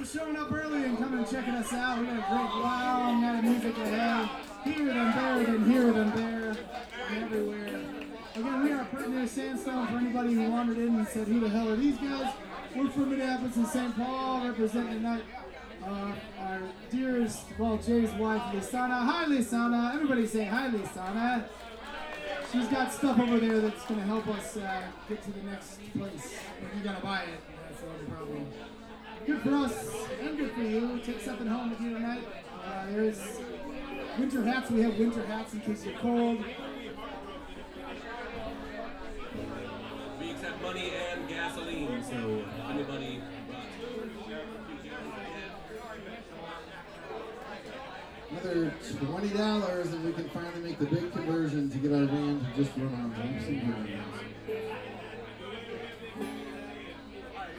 showing up early and coming and checking us out. We got a great long night of music ahead. Here, then there, then here, then there, and everywhere. Again, we are pretty near Sandstone for anybody who wandered in and said, who the hell are these guys? We're from Minneapolis and St. Paul, representing tonight our dearest, well, Jay's wife, Lisana. Hi, Lisana. Everybody say hi, Lisana. She's got stuff over there that's going to help us get to the next place. If you got to buy it, that's the only problem. Good for us and good for you. Take something home with you tonight. There's winter hats. We have winter hats in case you're cold. We accept money and gasoline, so if anybody Another $20 and we can finally make the big conversion to get our van to just run on bumps and burners.